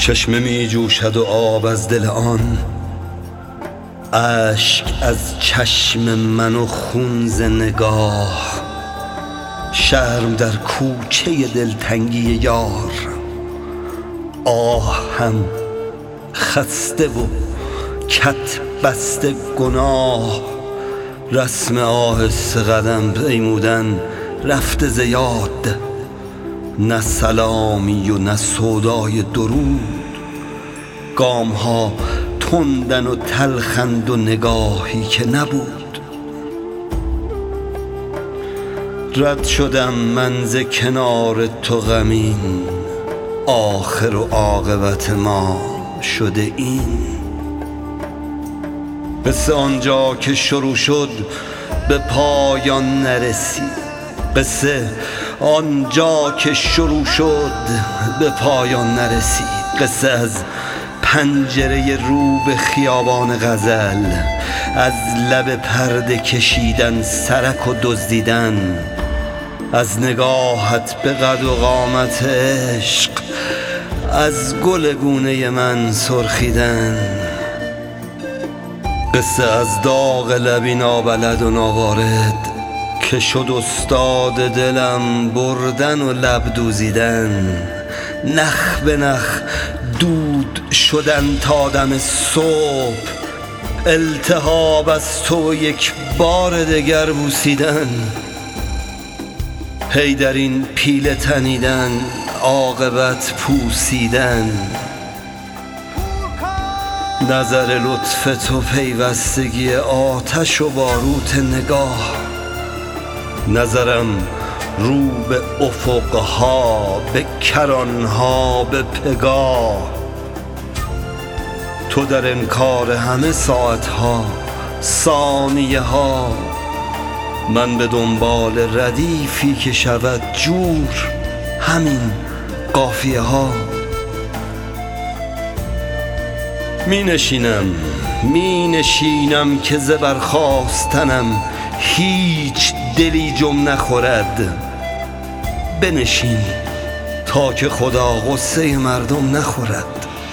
چشمه می جوشد و آب از دل آن، اشک از چشم من و خون ز نگاه. شرم در کوچه دلتنگی یار، آه هم خسته و کت بسته گناه. رسم آهسته قدم پیمودن رفته ز یاد، نه سلامی و نه سودای درود. گام ها تندن و تلخند و نگاهی که نبود. رد شدم من ز کنار تو غمین، آخر و عاقبت ما شده این. قصه آنجا که شروع شد به پایان نرسید. قصه آنجا که شروع شد به پایان نرسید. قصه از پنجره رو به خیابان غزل، از لب پرده کشیدن سرک و دزدیدن، از نگاهت به قد و قامت عشق، از گل گونه من سرخیدن. قصه از داغ لبی نابلد و ناوارد که شد استاد دلم بردن و لب دوزیدن. نخ به نخ دود شدن تا دم صبح، التهاب از تو یک بار دگر بوسیدن. هی در این پیله تنیدن، عاقبت پوسیدن. نظر لطف تو پیوستگی آتش و باروت نگاه. نظرم رو به افقها، به کرانها، به پگاه. تو در انکار همه ساعتها، ثانیه ها. من به دنبال ردیفی که شود جور، همین قافیه ها. می نشینم که ز برخاستنم هیچ دلی جم نخورد. بنشین تا که خدا غصه مردم نخورد.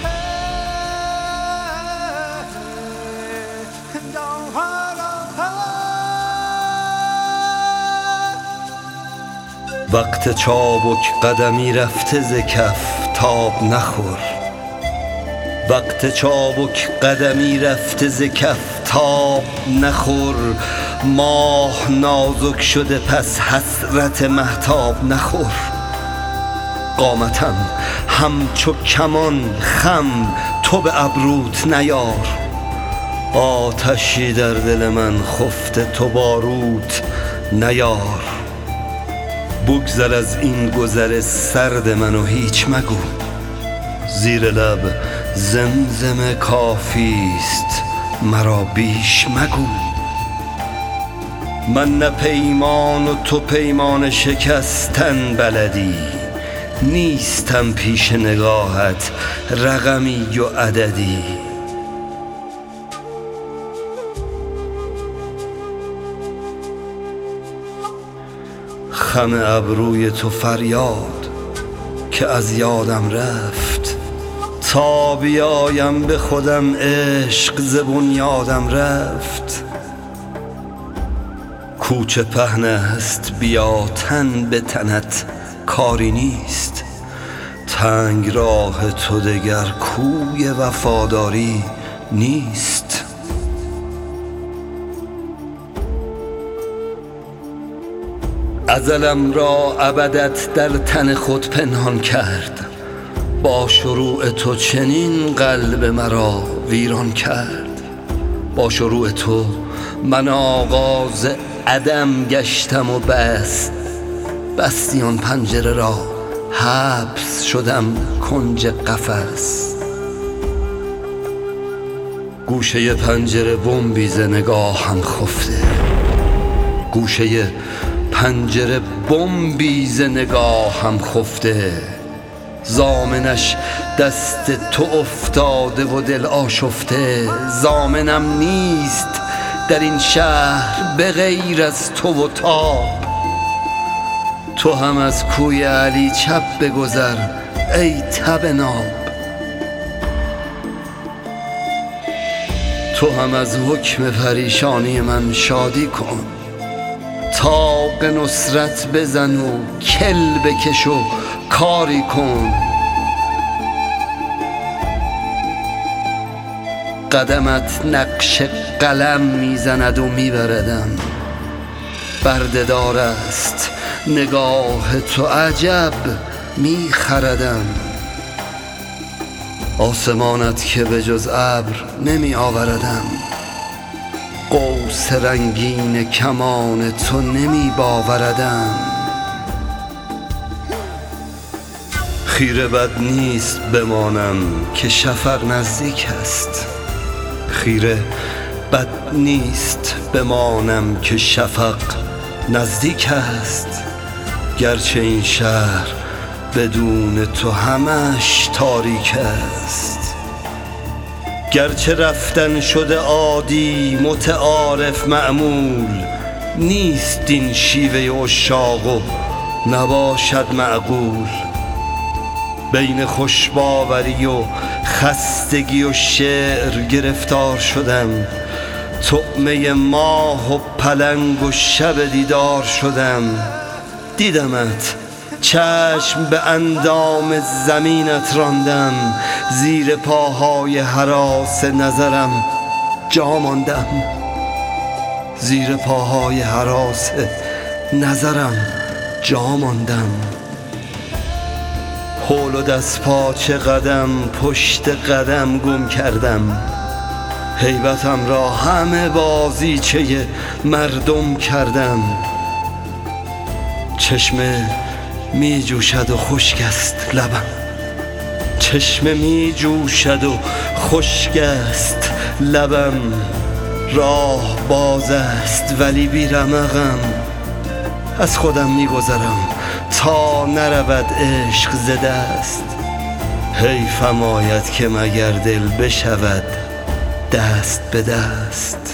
وقت چابک قدمی رفته ز کف تاب نخور. وقت چابک قدمی رفته ز کف تاب نخور. ماه نازک شده پس حسرت مهتاب نخور. قامتم همچو کمان خم، تو به ابروت نیار. آتشی در دل من خفته، تو باروت نیار. بگذر از این گذر سرد من و هیچ مگو، زیر لب زمزمه کافیست مرا بیش مگو. من نه پیمان و تو پیمان شکستن بلدی. نیستم پیش نگاهت رقمی و عددی. خم ابروی تو فریاد که از یادم رفت. تا بیایم به خودم عشق ز بنیادم رفت. کوچه پهن است بیا تن به تنت کاری نیست. تنگ راه تو دگر کوی وفاداری نیست. ازلم را ابدت در تن خود پنهان کرد. با شروع تو چنین قلب مرا ویران کرد. با شروع تو من آغاز عدم گشتم و بستی آن پنجره را، حبس شدم کنج قفس. گوشه پنجره بمبی ز نگاهم خفته. گوشه پنجره بمبی ز نگاهم خفته. ضامنش دست تو افتاده و دل آشفته. ضامنم نیست در این شهر به غیر از تو و تاب. تو هم از کوی علی چپ بگذر ای تب ناب. تو هم از حکم پریشانی من شادی کن. طاق نصرت بزن و کل بکش و کاری کن. قدمت نقش قلم میزند و میبردم. برده‌دار است نگاه تو عجب میخردم. آسمانت که به جز ابر نمی آوردم. قوس رنگین کمان تو نمی باوردم. خیره بد نیست بمانم که شفق نزدیک است. خیره بد نیست بمانم که شفق نزدیک است. گرچه این شهر بدون تو همش تاریک است. گرچه رفتن شده عادی متعارف معمول. نیست این شیوه عشاق و نباشد معقول. بین خوشباوری و خستگی و شعر گرفتار شدم. طعمه ماه و پلنگ و شب دیدار شدم. دیدمت چشم به اندام زمینت راندم. زیر پاهای هراس نظرم جا ماندم. زیر پاهای هراس نظرم جا ماندم. حول و دست پاچه قدم پشت قدم گم کردم. هیبتم را همه بازیچه مردم کردم. چشمه می جوشد و خشک است لبم. چشمه می جوشد و خشک است لبم. راه باز است ولی بی رمقم. از خودم می گذرم تا نرود عشق ز دست. حیفم آید که مگر دل بشود دست به دست.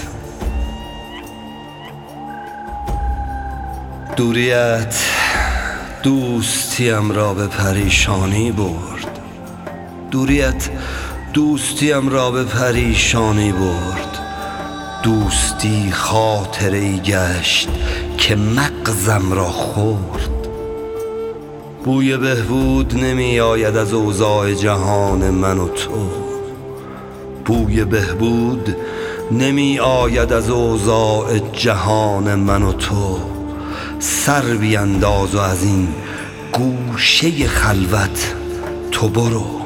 دوریت دوستیم را به پریشانی برد. دوریت دوستیم را به پریشانی برد. دوستی خاطره‌ای گشت که مغزم را خورد. بوی بهبود نمی آید از اوضاع جهان من و تو. بوی بهبود نمی آید از اوضاع جهان من و تو. سر بینداز و از این گوشه خلوت تو برو.